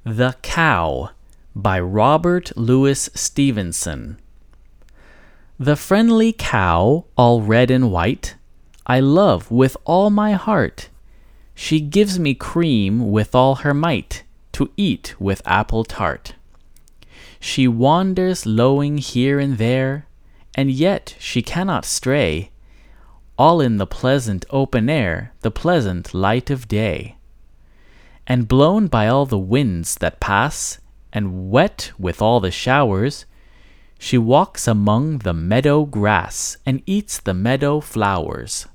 The Cow by Robert Louis Stevenson. The friendly cow, all red and white, I love with all my heart. She gives me cream with all her might, to eat with apple tart. She wanders lowing here and there, and yet she cannot stray, all in the pleasant open air, the pleasant light of day. And blown by all the winds that pass, and wet with all the showers, she walks among the meadow grass, and eats the meadow flowers.